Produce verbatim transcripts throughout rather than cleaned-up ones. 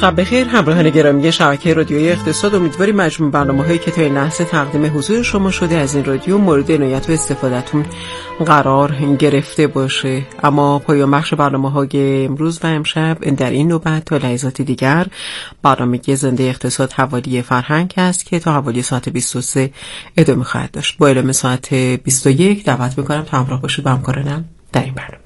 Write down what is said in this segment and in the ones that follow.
شب بخیر همراهان گرامی شبکه رادیوی اقتصاد. امیدواریم مجموع برنامه‌هایی که تا این لحظه تقدیم حضور شما شده از این رادیو مورد عنایت و استفادهتون قرار گرفته باشه. اما پایان بخش برنامه‌های امروز و امشب در این نوبت تا لحظات دیگر برنامه زنده اقتصاد حوالی فرهنگ است که تا حوالی ساعت بیست و سه ادامه خواهد داشت. با اعلام ساعت بیست و یک دعوت می‌کنم تا همراه باشید با همکارانم در این برنامه.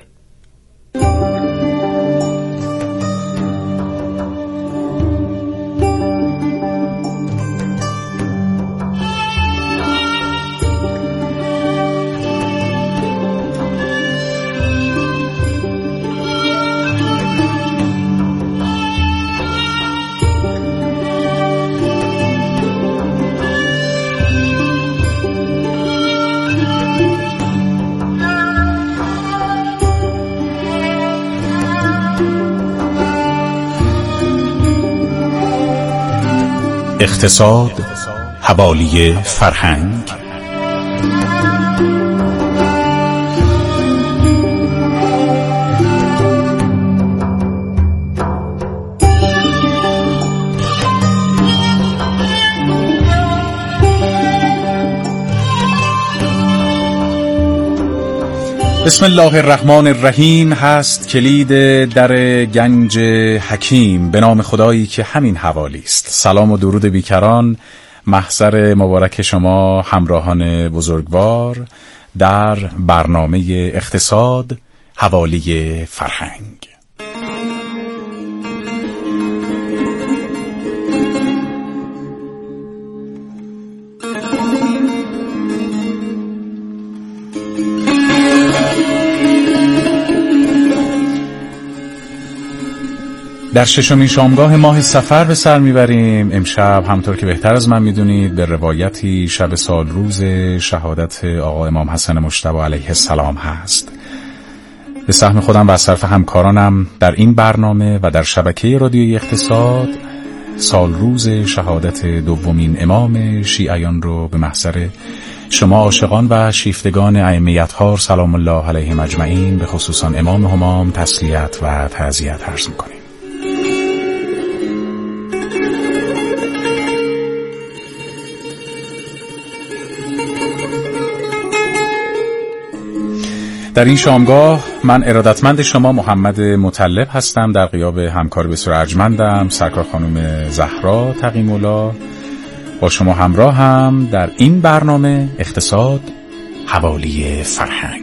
اقتصاد حوالی فرهنگ. بسم الله الرحمن الرحیم هست کلید در گنج حکیم، به نام خدایی که همین حوالی است. سلام و درود بیکران محضر مبارک شما همراهان بزرگوار در برنامه اقتصاد حوالی فرهنگ. در ششمین شامگاه ماه صفر به سر میبریم. امشب همطور که بهتر از من میدونید به روایتی شب سال روز شهادت آقا امام حسن مجتبی علیه السلام هست. به سهم خودم و از طرف همکارانم در این برنامه و در شبکه رادیوی اقتصاد سال روز شهادت دومین امام شیعیان رو به محضر شما عاشقان و شیفتگان ائمه اطهار سلام الله علیهم اجمعین به خصوصا امام همام تسلیت و تعزیت عرض میکنیم. در این شامگاه من ارادتمند شما محمد مطلب هستم، در غیاب همکار بسیار ارجمندم سرکار خانم زهرا تقی‌الملا با شما همراه هم در این برنامه اقتصاد حوالی فرهنگ.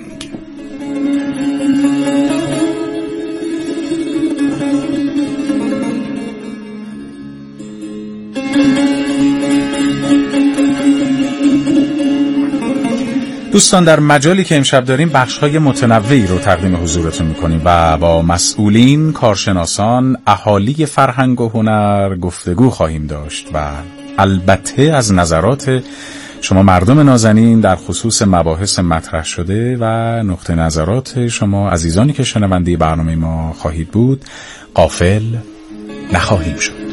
دوستان، در مجالی که امشب داریم بخش‌های متنوعی رو تقدیم حضورتون می‌کنیم و با مسئولین، کارشناسان، اهالی فرهنگ و هنر گفتگو خواهیم داشت و البته از نظرات شما مردم نازنین در خصوص مباحث مطرح شده و نقطه نظرات شما عزیزانی که شنونده برنامه ما خواهید بود غافل نخواهیم شد.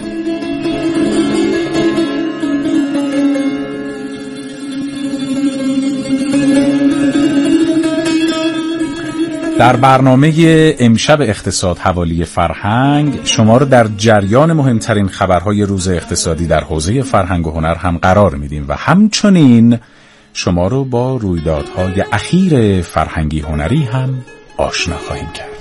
در برنامه امشب اقتصاد حوالی فرهنگ شما رو در جریان مهمترین خبرهای روز اقتصادی در حوزه فرهنگ و هنر هم قرار میدیم و همچنین شما رو با رویدادهای اخیر فرهنگی هنری هم آشنا خواهیم کرد.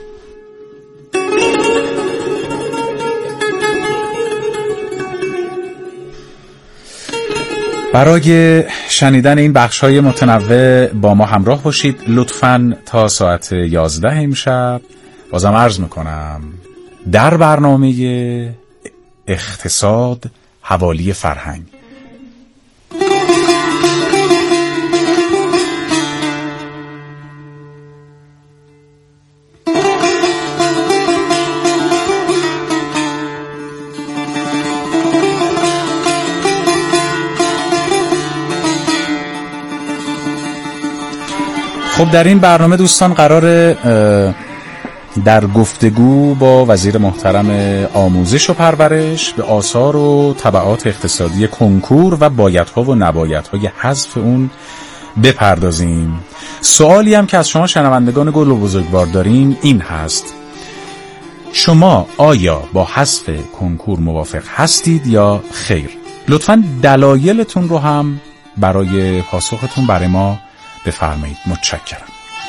برای شنیدن این بخش‌های متنوع با ما همراه باشید لطفاً تا ساعت یازده امشب. بازم عرض میکنم در برنامه اقتصاد حوالی فرهنگ خب در این برنامه دوستان قرار در گفتگو با وزیر محترم آموزش و پرورش به آثار و تبعات اقتصادی کنکور و بایدها و نبایدهای حذف اون بپردازیم. سوالی هم که از شما شنوندگان گل و بزرگوار داریم این هست: شما آیا با حذف کنکور موافق هستید یا خیر؟ لطفاً دلایلتون رو هم برای پاسختون برای ما بفرمایید. متشکرم.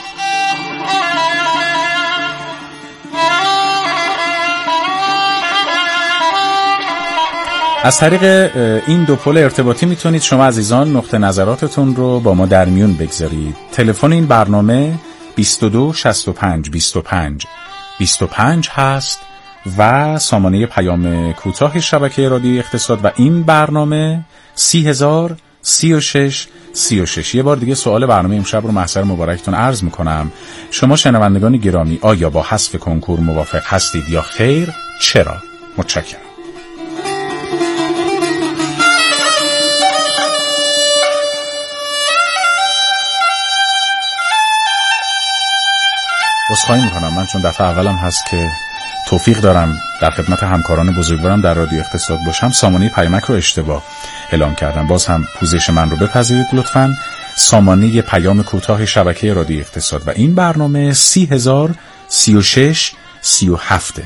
از طریق این دو پل ارتباطی میتونید شما عزیزان نقطه نظراتتون رو با ما در میون بگذارید. تلفن این برنامه بیست و دو شصت و پنج بیست و پنج بیست و پنج هست و سامانه پیام کوتاه شبکه رادیوی اقتصاد و این برنامه سی هزار سی و شش سی و شش. یه بار دیگه سوال برنامه امشب رو محضر مبارکتون عرض میکنم. شما شنوندگان گرامی آیا با حذف کنکور موافق هستید یا خیر؟ چرا؟ متشکرم. عذرخواهی میکنم من چون دفعه اولم هست که توفیق دارم در خدمت همکاران بزرگوارم در رادیو اقتصاد باشم، سامانه پیامک رو اشتباه اعلام کردم. باز هم پوزش من رو بپذیرید لطفاً. سامانه پیام کوتاه شبکه رادیو اقتصاد و این برنامه سی هزار سی و شش سی و هفت.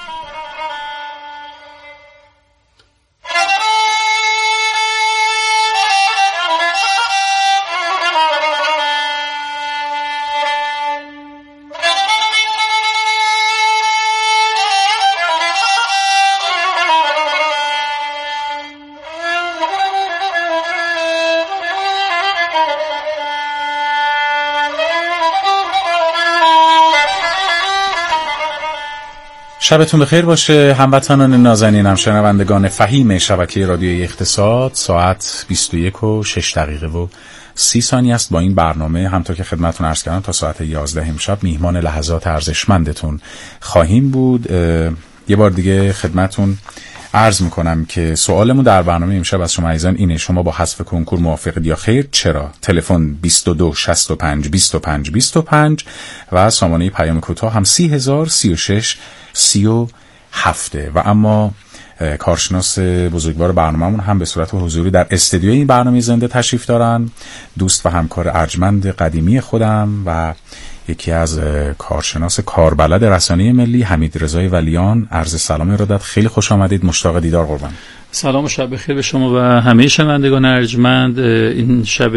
شبتون بخیر باشه هموطنان نازنینم، شنوندگان فهیم شبکه رادیوی اقتصاد. ساعت بیست و یک و شش دقیقه و سی ثانیه است. با این برنامه همونطور که خدمتتون عرض کردم تا ساعت یازده امشب میهمان لحظات ارزشمندتون خواهیم بود. یه بار دیگه خدمتتون عرض میکنم که سوالمون در برنامه امشب از شما عزیزان اینه: شما با حذف کنکور موافقید یا خیر؟ چرا؟ تلفن بیست و دو شصت و پنج بیست و پنج بیست و پنج و سامانه پیام کوتاه هم سی هزار سی و شش سی و هفته. و اما کارشناس بزرگوار برنامه‌مون هم به صورت حضوری در استودیو این برنامه زنده تشریف دارن، دوست و همکار ارجمند قدیمی خودم و یکی از کارشناس کاربلد رسانه ملی حمید رضای ولیان. عرض سلام ارادت، خیلی خوش آمدید، مشتاق دیدار قربان. سلام و شب بخیر به شما و همه شنوندگان ارجمند. این شب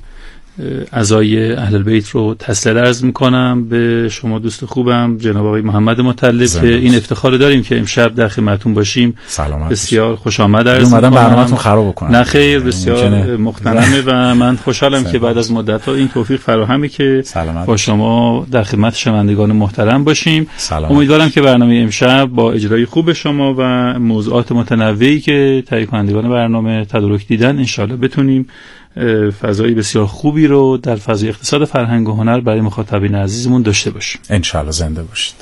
عزای اهل البیت رو تسلیت عرض میکنم به شما دوست خوبم جناب آقای محمد مطلب که این افتخار داریم که امشب در خدمتتون باشیم. سلامت بسیار خوش آمد عرض میکنم. اومدم برنامه‌تون خراب بکنم. نه خیر، بسیار مختنمه و من خوشحالم که بعد از مدت‌ها این توفیق فراهمه که سلامت با شما در خدمت شنوندگان محترم باشیم. سلامت. امیدوارم که برنامه امشب با اجرای خوب شما و موضوعات متنوعی که تهیه کنندگان برنامه تدارک دیدن ان شاءالله بتونیم فضای بسیار خوبی رو در فضای اقتصاد فرهنگ و هنر برای مخاطبین عزیزمون داشته باشیم. انشالله زنده باشید.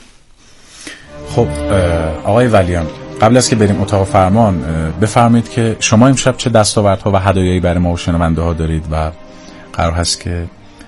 خب آقای ولیان، قبل از که بریم اتاق فرمان بفرمایید که شما امشب چه دستاوردها و هدایایی برای ما و شنونده ها دارید و قرار هست که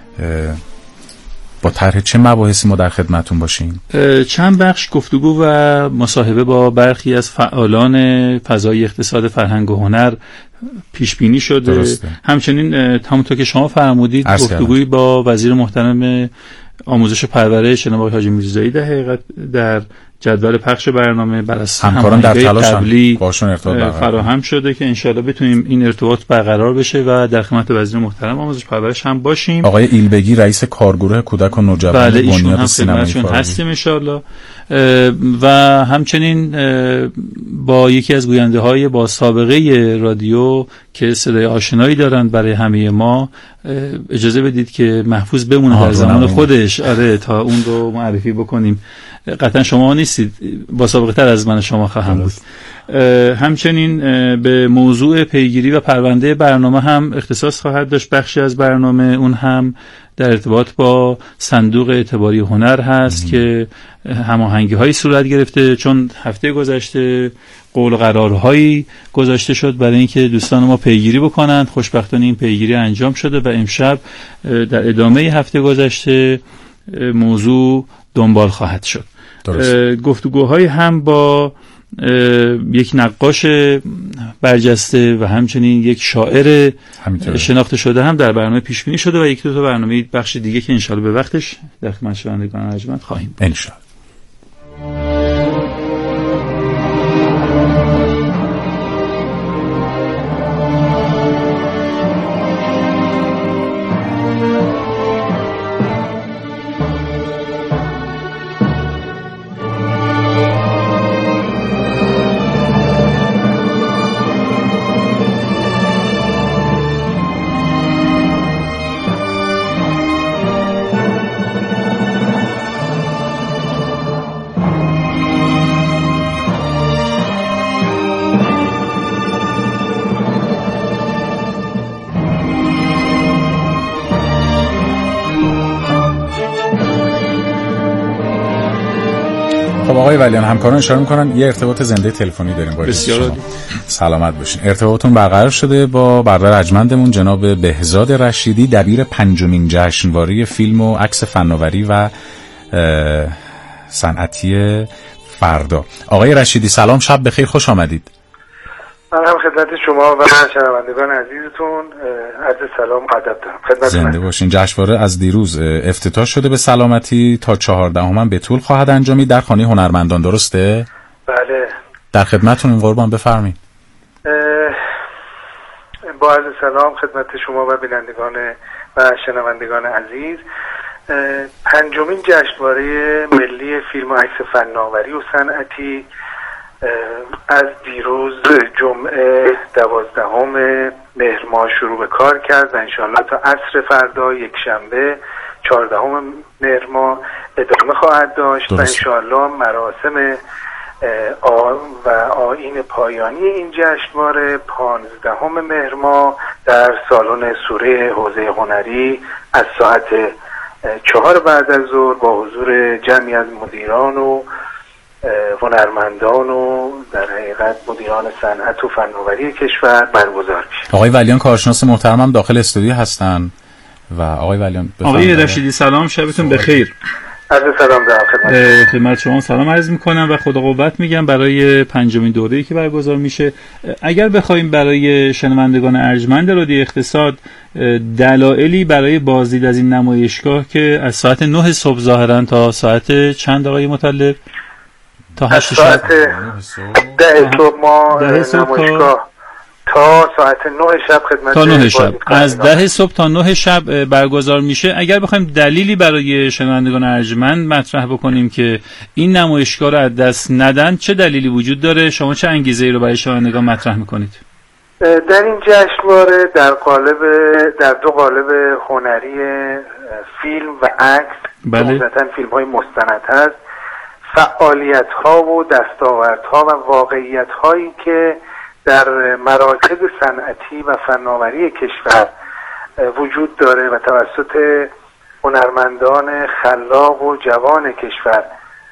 با طرح چه مباحثی ما در خدمتون باشیم؟ چند بخش گفتگو و مصاحبه با برخی از فعالان فضای اقتصاد فرهنگ و هنر پیش بینی شده. درسته. همچنین همونطور که شما فرمودید گفتگویی با وزیر محترم آموزش و پرورش جناب آقای حاجی میرزایی در حقیقت در جدول پخش برنامه بر اساس همکاران در تلاشن باشون ارتباط فراهم شده که انشاءالله بتونیم این ارتباط برقرار بشه و در خدمت وزیر محترم آموزش و پرورش هم باشیم. آقای ایلبگی رئیس کارگروه کودک و نوجوان بله بنیاد سینمایی هستیم انشاءالله. و همچنین با یکی از گوینده های با سابقه رادیو که صدای آشنایی دارند برای همه ما اجازه بدید که محفوظ بمونه در زمان خودش. آره تا اون رو معرفی بکنیم. قطعا شما نیستید، با سابقه تر از من شما خواهم بود. همچنین به موضوع پیگیری و پرونده برنامه هم اختصاص خواهد داشت بخشی از برنامه، اون هم در ارتباط با صندوق اعتباری هنر هست ام. که هماهنگی هایی صورت گرفته، چون هفته گذشته قول قرارهایی گذاشته شد برای اینکه دوستان ما پیگیری بکنند. خوشبختانه این پیگیری انجام شده و امشب در ادامه هفته گذشته موضوع دنبال خواهد شد. گفتگوهای هم با یک نقاش برجسته و همچنین یک شاعر همینطوره. شناخته شده هم در برنامه پیش بینی شده و یک دو تا برنامه بخش دیگه که انشالله به وقتش در خدمت شنوندگان ارجمند خواهیم. انشالله. خب آقای ولیان، همکاران اشاره میکنن یه ارتباط زنده تلفنی داریم با بسیار شما. سلامت باشین. ارتباطتون برقرار شده با برادر ارجمندمون جناب بهزاد رشیدی، دبیر پنجمین جشنواره فیلم و عکس فناوری و صنعتی فردا. آقای رشیدی سلام، شب بخیر، خوش آمدید. من هم خدمت شما و شنوندگان عزیزتون عرض سلام و ادب دارم. خدمت زنده باشین. جشنواره از دیروز افتتاح شده به سلامتی، تا چهاردهم به طول خواهد انجامید در خانه هنرمندان، درسته؟ بله. در خدمتتون قربان، بفرمایید. با عرض سلام خدمت شما و بینندگان و شنوندگان عزیز. پنجمین جشنواره ملی فیلم و عکس فناوری و صنعتی از دیروز جمعه دوازدهم مهر ماه شروع به کار کرد و انشاءالله تا عصر فردا یک شنبه چهاردهم مهر ماه ادامه خواهد داشت درست. و انشاءالله مراسم و آیین پایانی این جشنواره پانزدهم مهر ماه در سالن سوره حوزه هنری از ساعت چهار بعد از ظهر با حضور جمعی از مدیران و هنرمندان و در حقیقت مدیران صنعت و فناوری کشور برگزار میشه. آقای ولیان کارشناس محترمم داخل استودیو هستن و آقای ولیان آقای رشیدی سلام، شبتون بخیر. عرض سلام دارم خدمت خدمت شما سلام عرض میکنم و خدا قوت میگم برای پنجمین دوره‌ای که برگزار میشه. اگر بخوایم برای شنوندگان ارجمند رادیو اقتصاد دلایلی برای بازدید از این نمایشگاه که از ساعت نه صبح ظاهرا تا ساعت چند آقای مطلب؟ تا هشت شب ده صبح ما نمایشگاه تا ساعت نه شب خدمت تا نه شب از ده صبح تا نه شب برگزار میشه. اگر بخوایم دلیلی برای شنوندگان ارجمند مطرح بکنیم که این نمایشگاه رو از دست ندن، چه دلیلی وجود داره؟ شما چه انگیزه‌ای رو برای شنوندگان مطرح میکنید؟ در این جشنواره در قالب در دو قالب هنری فیلم و عکس، بله. عمدتاً فیلم‌های مستند هست، فعالیت‌ها و دستاوردها و واقعیت‌هایی که در مراکز صنعتی و فناوری کشور وجود داره و توسط هنرمندان خلاق و جوان کشور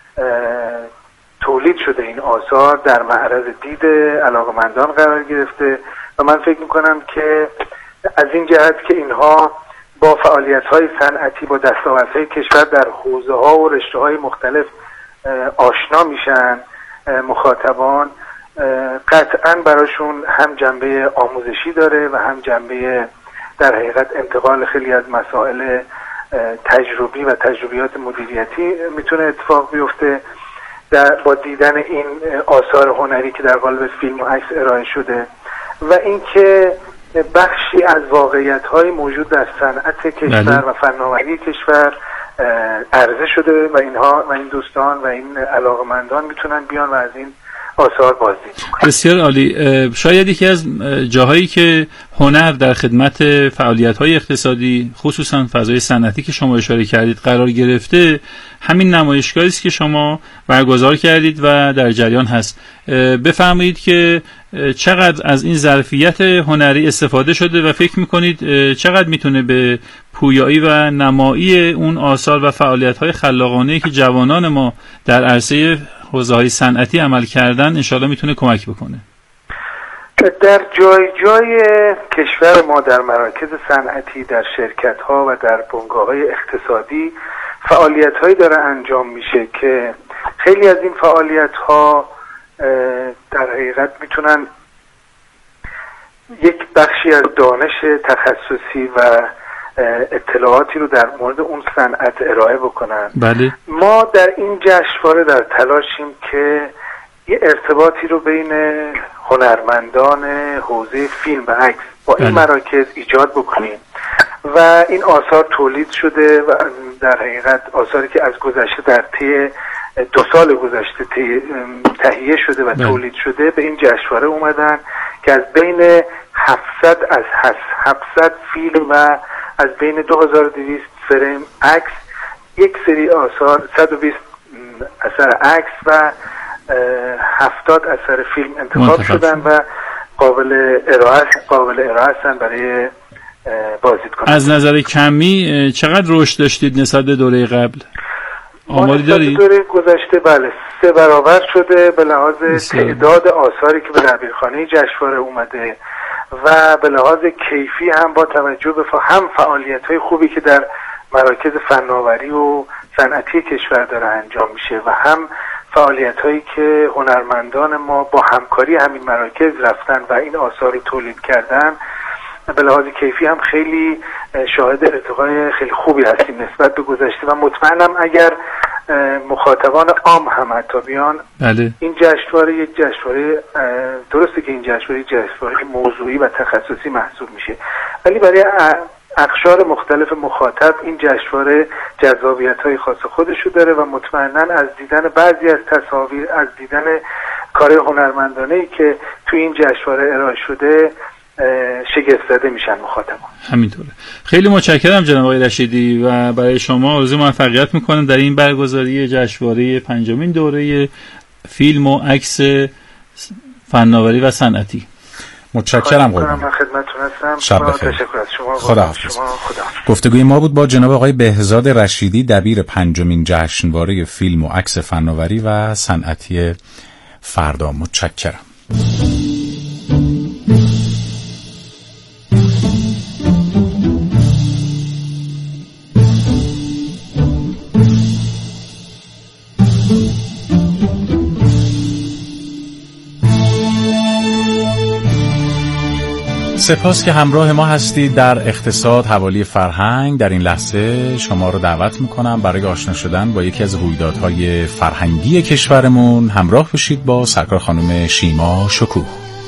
تولید شده این آثار در معرض دید علاقمندان قرار گرفته و من فکر میکنم که از این جهت که اینها با فعالیت‌های صنعتی با دستاوردهای کشور در حوزه‌ها و رشته‌های مختلف آشنا میشن، مخاطبان قطعاً براشون هم جنبه آموزشی داره و هم جنبه در حقیقت انتقال خیلی از مسائل تجربی و تجربیات مدیریتی میتونه اتفاق بیفته در با دیدن این آثار هنری که در قالب فیلم و عکس ارائه شده و اینکه بخشی از واقعیت‌های موجود در صنعت کشور و فناوری کشور عرضه شده و اینها و این دوستان و این علاقمندان میتونن بیان و از این آثار بازدید کنن. بسیار عالی. شاید یکی از جاهایی که هنر در خدمت فعالیت‌های اقتصادی خصوصا فضای صنعتی که شما اشاره کردید قرار گرفته همین نمایشگاهی است که شما برگزار کردید و در جریان هست. بفرمایید که چقدر از این ظرفیت هنری استفاده شده و فکر می‌کنید چقدر میتونه به پویایی و نمایی اون آثار و فعالیت‌های خلاقانه‌ای که جوانان ما در عرصه حوزه‌های صنعتی عمل کردن انشاءالله میتونه کمک بکنه؟ در جای جای کشور ما در مراکز صنعتی، در شرکت‌ها و در بنگاه‌های اقتصادی فعالیت‌هایی داره انجام میشه که خیلی از این فعالیت‌ها در حقیقت میتونن یک بخشی از دانش تخصصی و اطلاعاتی رو در مورد اون صنعت ارائه بکنن. بله. ما در این جشنواره در تلاشیم که یه ارتباطی رو بین هنرمندان حوزه فیلم و عکس با این بله. مراکز ایجاد بکنیم و این آثار تولید شده و در حقیقت آثاری که از گذشته در طی دو سال گذشته تهیه شده و بله. تولید شده به این جشنواره اومدن که از بین هفتصد از هفتصد فیلم و از بین دو هزار و دویست فریم عکس یک سری آثار صد و بیست اثر عکس و هفتاد اثر فیلم انتخاب شدن و قابل ارائه قابل ارائه هستن برای بازدید کنندگان. از نظر کمی چقدر رشد داشتید نسبت به دوره قبل؟ آماری دارید؟ دوره گذشته بله سه برابر شده به لحاظ تعداد آثاری که به دبیرخانه جشنواره اومده و به لحاظ کیفی هم با توجه به هم فعالیت‌های خوبی که در مراکز فناوری و صنعتی کشور داره انجام میشه و هم فعالیت‌هایی که هنرمندان ما با همکاری همین مراکز رفتن و این آثار رو تولید کردن، به لحاظ کیفی هم خیلی شاهد ارتقای خیلی خوبی هستیم نسبت به گذشته و مطمئنم اگر مخاطبان عام هم حتی بیان بله. این جشنواره یک جشنواره درسته که این جشنواره جشنواره موضوعی و تخصصی محسوب میشه، ولی برای اقشار مختلف مخاطب این جشنواره جذابیت‌های خاص خودشو داره و مطمئناً از دیدن بعضی از تصاویر، از دیدن کار هنرمندانه‌ای که توی این جشنواره ارائه شده شگفت زده میشن مخاطبان. همینطوره. خیلی متشکرم جناب آقای رشیدی و برای شما آرزوی موفقیت میکنم در این برگزاری جشنواره پنجمین دوره فیلم و عکس فناوری و صنعتی. متشکرم قربان. من خدمتتون هستم. شب بخیر. تشکر از شما. خداحافظ. شما خداحافظ. گفتگوی ما بود با جناب آقای بهزاد رشیدی، دبیر پنجمین جشنواره فیلم و عکس فناوری و صنعتی فردا. متشکرم. سپاس که همراه ما هستید در اقتصاد حوالی فرهنگ. در این لحظه شما رو دعوت میکنم برای آشنا شدن با یکی از رویدادهای فرهنگی کشورمون همراه بشید با سرکار خانم شیما شکوه.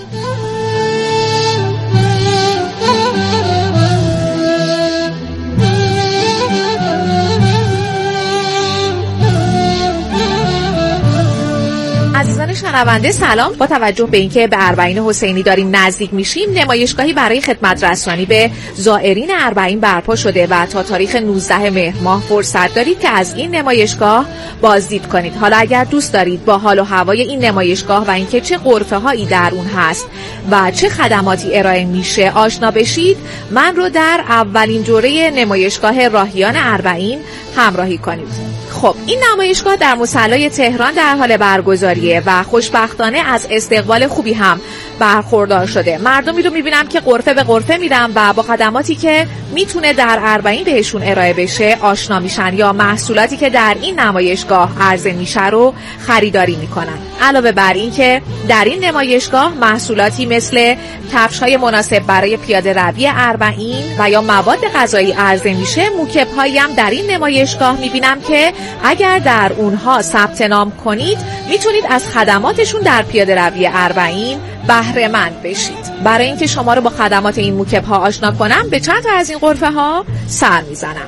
شنونده سلام، با توجه به اینکه به اربعین حسینی داریم نزدیک میشیم، نمایشگاهی برای خدمت رسانی به زائرین اربعین برپا شده و تا تاریخ نوزده مهر ماه فرصت دارید که از این نمایشگاه بازدید کنید. حالا اگر دوست دارید با حال و هوای این نمایشگاه و اینکه چه غرفه هایی در اون هست و چه خدماتی ارائه میشه آشنا بشید، من رو در اولین دوره نمایشگاه راهیان اربعین همراهی کنید. خب این نمایشگاه در مصلی تهران در حال برگزاریه و خوشبختانه از استقبال خوبی هم برخوردار شده. مردمی رو میبینم که غرفه به غرفه میرن و با خدماتی که میتونه در اربعین بهشون ارائه بشه آشنا میشن یا محصولاتی که در این نمایشگاه عرضه میشه رو خریداری میکنن. علاوه بر این که در این نمایشگاه محصولاتی مثل کفش‌های مناسب برای پیاده روی اربعین و یا مواد غذایی عرضه میشه، موکب‌هایی هم در این نمایشگاه میبینم که اگر در اونها ثبت نام کنید میتونید از خدماتشون در پیاده روی اربعین بهره مند بشید. برای اینکه شما رو با خدمات این موکب‌ها آشنا کنم به چند تا از این غرفه ها سر میزنم.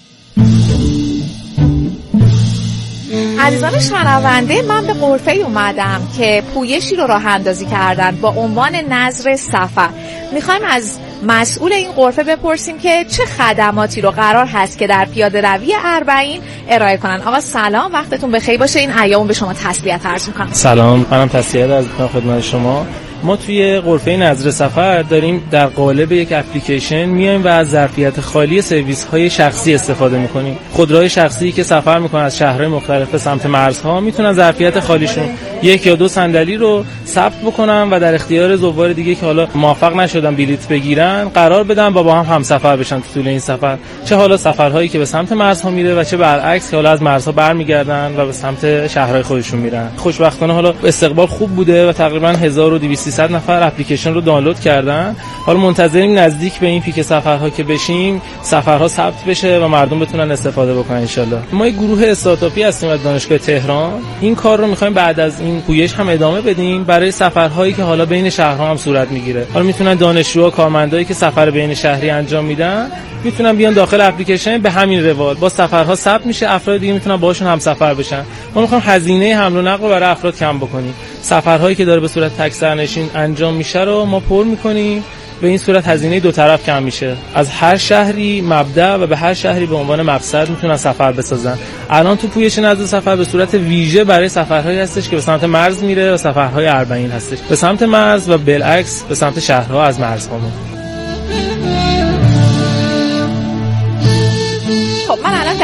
عزیزان شنونده، من به غرفه اومدم که پویشی رو راه اندازی کردن با عنوان نظر سفر. میخوایم از مسئول این غرفه بپرسیم که چه خدماتی رو قرار هست که در پیاده روی اربعین ارائه کنن. آقا سلام، وقتتون بخیر باشه. این ایام به شما تسلیت عرض میکنم. سلام، منم تسلیت عرض میکنم خدمت شما. ما توی غرفه نظر سفر داریم در قالب یک اپلیکیشن میایم و از ظرفیت خالی سرویس های شخصی استفاده میکنیم. خودروهای شخصی که سفر میکنن از شهرهای مختلف به سمت مرزها میتونن ظرفیت خالیشون یک یا دو صندلی رو ثبت بکنن و در اختیار زوار دیگه که حالا موفق نشدن بلیط بگیرن قرار بدن و با هم همسفر بشن تو طول این سفر، چه حالا سفرهایی که به سمت مرزها میره و چه برعکس که حالا از مرزها برمیگردن و به سمت شهرهای خودشون میرن. خوشبختانه حالا استقبال خوب بوده و تقریبا هزار و دویست سیصد نفر اپلیکیشن رو دانلود کردن. حالا منتظریم نزدیک به این پیک سفرها که بشیم سفرها ثبت بشه و مردم بتونن استفاده بکنن ان شاء الله. ما یک گروه استارتاپی هستیم از دانشگاه تهران. این کار رو می‌خوایم بعد از این پویش هم ادامه بدیم برای سفرهایی که حالا بین شهرها هم صورت میگیره. حالا میتونن دانشجوها، کارمندایی که سفر بین شهری انجام میدن میتونن بیان داخل اپلیکیشن، به همین روال با سفرها ثبت میشه، افراد دیگه میتونن باهاشون هم سفر بشن. ما می‌خوایم هزینه حمل و نقل رو برای افراد کم بکنیم. سفرهایی که داره به صورت تک سرنشین انجام میشه رو ما پر میکنیم، به این صورت هزینه دو طرف کم میشه. از هر شهری مبدأ و به هر شهری به عنوان مقصد میتونن سفر بسازن. الان تو پویش نظر سفر به صورت ویژه برای سفرهایی هستش که به سمت مرز میره و سفرهای اربعین هستش به سمت مرز و بالعکس به سمت شهرها از مرزها. خب من الان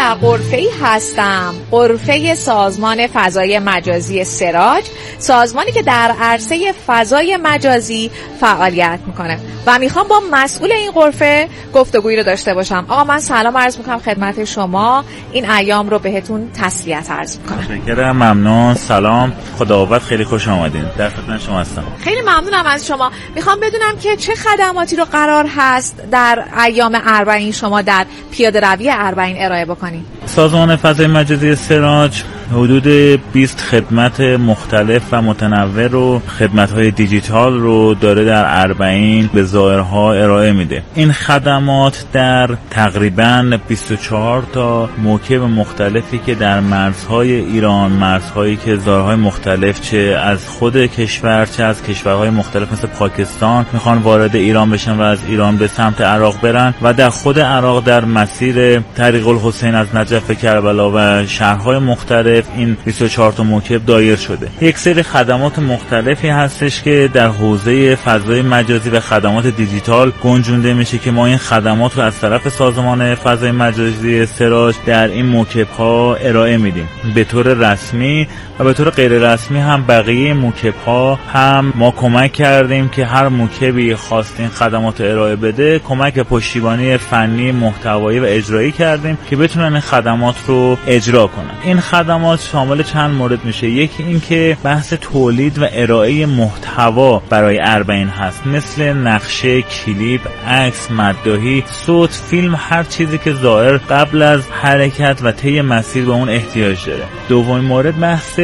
در غرفه‌ای هستم، غرفه سازمان فضای مجازی سراج، سازمانی که در عرصه فضای مجازی فعالیت میکنه و میخوام با مسئول این غرفه گفتگویی رو داشته باشم. آقا من سلام عرض میکنم خدمت شما، این ایام رو بهتون تسلیت عرض میکنم. متشکرم، ممنون، سلام، خداوند، خیلی خوش آمدین، در خدمت شما هستم. خیلی ممنونم از شما. میخوام بدونم که چه خدماتی رو قرار هست در ایام اربعین شما در پیاده روی اربعین ارائه بکنید. سازمان فضای مجازی سراج حدود بیست خدمت مختلف و متنوع رو خدمت‌های دیجیتال رو داره در اربعین به زائرها ارائه میده. این خدمات در تقریباً بیست و چهار تا موکب مختلفی که در مرزهای ایران، مرزهایی که زائرهای مختلف چه از خود کشور چه از کشورهای مختلف مثل پاکستان میخوان وارد ایران بشن و از ایران به سمت عراق برن و در خود عراق در مسیر طریق الحسین از نجف به کربلا و شهرهای مختلف این بیست و چهار تا موکب دایر شده. یک سری خدمات مختلفی هستش که در حوزه فضای مجازی و خدمات دیجیتال گنجونده میشه که ما این خدمات رو از طرف سازمان فضای مجازی سراج در این موکب ها ارائه میدیم به طور رسمی و به طور غیر رسمی هم. بقیه موکب ها هم ما کمک کردیم که هر موکبی خواست این خدمات رو ارائه بده کمک پشتیبانی فنی، محتوایی و اجرایی کردیم که بتونن این خدمات رو اجرا کنن. این خدمات شامل چند مورد میشه. یکی این که بحث تولید و ارائه محتوا برای اربعین هست، مثل نقشه، کلیپ، عکس، مداحی، صوت، فیلم، هر چیزی که زائر قبل از حرکت و طی مسیر به اون احتیاج داره. دومین مورد بحث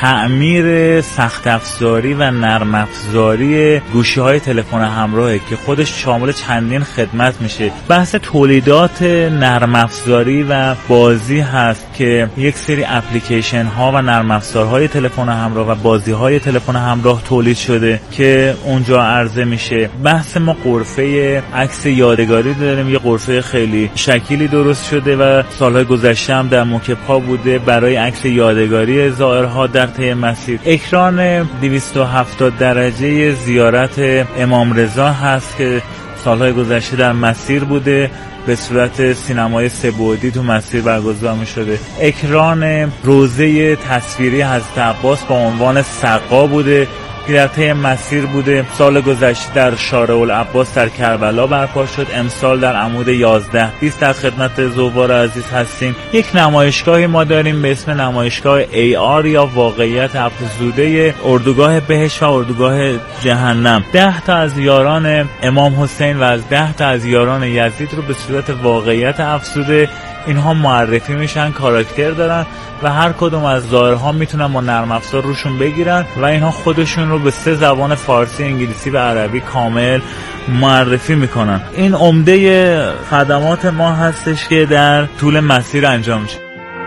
تعمیر سخت افزاری و نرم افزاری گوشی‌های تلفن همراهه که خودش شامل چندین خدمت میشه. بحث تولیدات نرم افزاری و بازی هست که یک سری اپلیکیشن ها و نرم افزارهای تلفن همراه و بازی های تلفن همراه تولید شده که اونجا عرضه میشه. بحث ما غرفه عکس یادگاری داریم، یه غرفه خیلی شکیلی درست شده و سالهای گذشته هم در موکب ها بوده برای عکس یادگاری زائرها در طی مسیر. اکران دویست و هفتاد درجه زیارت امام رضا هست که سالهای گذشته در مسیر بوده، به صورت سینمای سه بعدی تو مسیر برگزار می شده. اکران روضه تصویری حضرت عباس با عنوان سقا بوده که در طی مسیر بوده. سال گذشته در شارع العباس در کربلا برپا شد. امسال در عمود یازده بیست در خدمت زوار عزیز هستیم. یک نمایشگاهی ما داریم به اسم نمایشگاه ای آر یا واقعیت افزوده اردوگاه بهشت و اردوگاه جهنم. ده تا از یاران امام حسین و از ده تا از یاران یزید رو به صورت واقعیت افزوده اینها معرفی میشن، کاراکتر دارن و هر کدوم از زائرها میتونن با نرم افزار روشون بگیرن و اینها خودشون رو به سه زبان فارسی، انگلیسی و عربی کامل معرفی میکنن. این عمده خدمات ما هستش که در طول مسیر انجام میشه.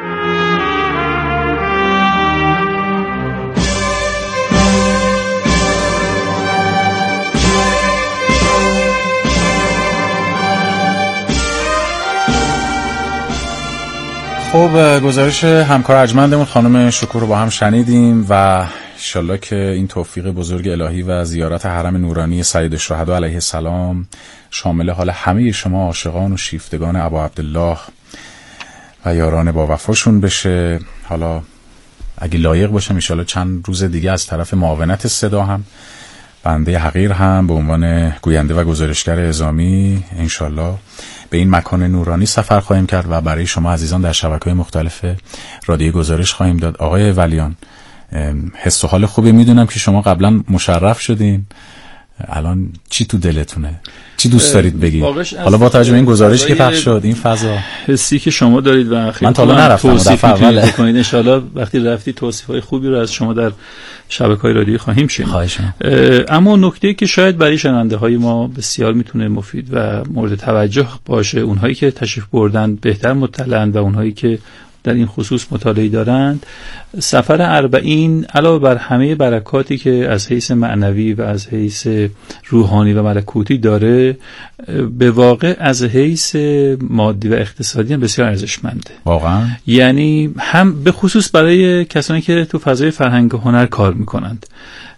خب گزارش همکار ارجمندمون خانم شکور رو با هم شنیدیم و انشالله که این توفیق بزرگ الهی و زیارت حرم نورانی سید الشهدا علیه السلام شامل حال همه شما عاشقان و شیفتگان ابا عبدالله و یاران با وفاشون بشه. حالا اگه لایق باشم انشالله چند روز دیگه از طرف معاونت صدا هم بنده حقیر هم به عنوان گوینده و گزارشگر اعزامی انشالله به این مکان نورانی سفر خواهیم کرد و برای شما عزیزان در شبکه‌های مختلف رادیو گزارش خواهیم داد. آقای ولیان، حس و حال خوبی میدونم که شما قبلا مشرف شدین، الان چی تو دلتونه؟ چی دوست دارید بگید؟ حالا با توجه به این گزارشی که پخش شد، این فضا حسی که شما دارید و خیلی من تا الان نرفتم دفعه اول بکنید، ان شاءالله وقتی رفتی توصیف‌های خوبی رو از شما در شبکه‌های رادیویی خواهیم شنید. خواهشم. اما نکته‌ای که شاید برای شنونده‌های ما بسیار میتونه مفید و مورد توجه باشه، اونهایی که تشریف بردن بهتر مطلعند و اونهایی که در این خصوص مطالعه دارند، سفر اربعین علاوه بر همه برکاتی که از حیث معنوی و از حیث روحانی و ملکوتی داره، به واقع از حیث مادی و اقتصادی هم بسیار ارزشمنده. واقعا؟ یعنی هم به خصوص برای کسانی که تو فضای فرهنگ و هنر کار میکنند،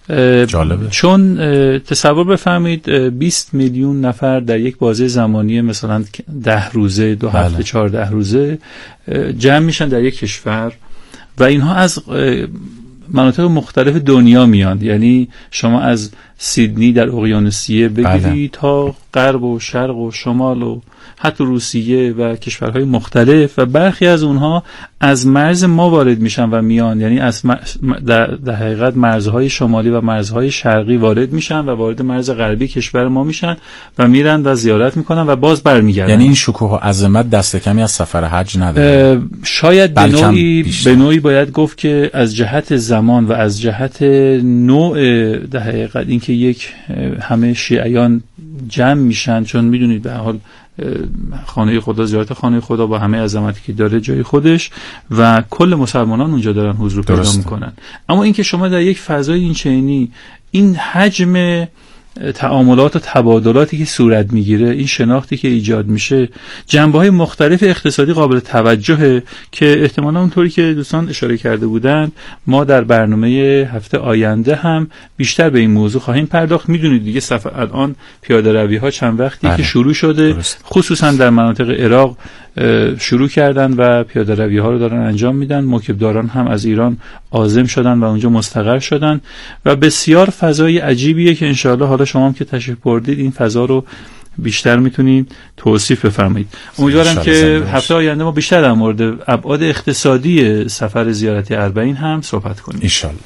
جالبه. چون تصور بفهمید بیست میلیون نفر در یک بازه زمانی مثلا ده روزه، دو هفته، بله. چهارده روزه جمع میشن در یک کشور و اینها از مناطق مختلف دنیا میان. یعنی شما از سیدنی در اقیانوسیه بگیرید بله. تا غرب و شرق و شمال و حتی روسیه و کشورهای مختلف، و برخی از اونها از مرز ما وارد میشن و میان. یعنی از در, در حقیقت مرزهای شمالی و مرزهای شرقی وارد میشن و وارد مرز غربی کشور ما میشن و میرن و زیارت میکنن و باز برمیگردن. یعنی این شکوه و عظمت دست کمی از سفر حج نداره. شاید به نوعی به نوعی باید گفت که از جهت زمان و از جهت نوع در حقیقت اینکه یک همه شیعیان جمع میشن، چون میدونید به هر حال خانه خدا، زیارت خانه خدا با همه عظمتی که داره جای خودش و کل مسلمانان اونجا دارن حضور پیدا میکنن. اما اینکه شما در یک فضای این چنینی این حجم تعاملات و تبادلاتی که صورت میگیره، این شناختی که ایجاد میشه، جنبه‌های مختلف اقتصادی قابل توجهه که احتمالاً اونطوری که دوستان اشاره کرده بودند ما در برنامه هفته آینده هم بیشتر به این موضوع خواهیم پرداخت. میدونید دیگه سفر الان پیاده روی ها چند وقتی بله. که شروع شده، درست. خصوصا در مناطق عراق شروع کردن و پیاده روی ها رو دارن انجام میدن. موکبداران هم از ایران عازم شدن و اونجا مستقر شدن و بسیار فضای عجیبیه که انشاءالله حالا شما هم که تشریف بردید این فضا رو بیشتر میتونید توصیف بفرمایید. امیدوارم که هفته آینده ما بیشتر در مورد ابعاد اقتصادی سفر زیارتی اربعین هم صحبت کنیم انشاءالله.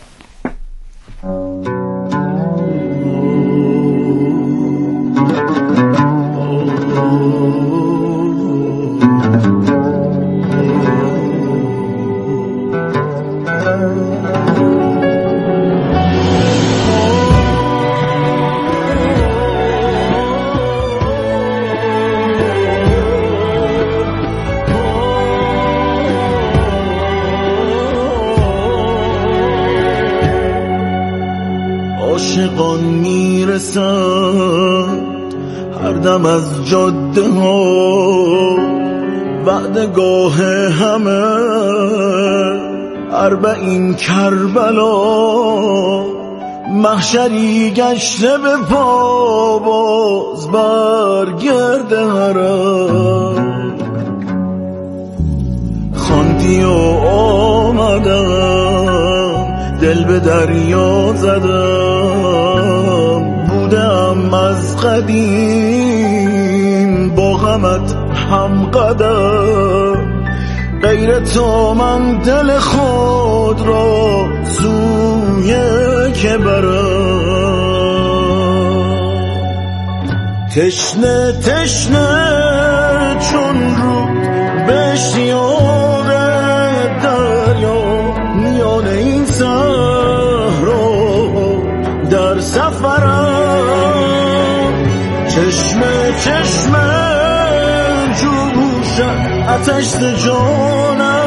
عاشقان میرسن هر دم از جاده ها، وعدگاه همه اربعین کربلا، محشری گشته به پا باز برگرد حرم، خواندی و آمدم دل به دریا زدم، بودم از قدیم با غمت هم قدم، غیر تو من دل خود را سوی که برم، تشنه تشنه چون رو به اشتیاق دریا، میان این صحرا در سفرم، چشمه چشمه جوشم آتش ز جانم،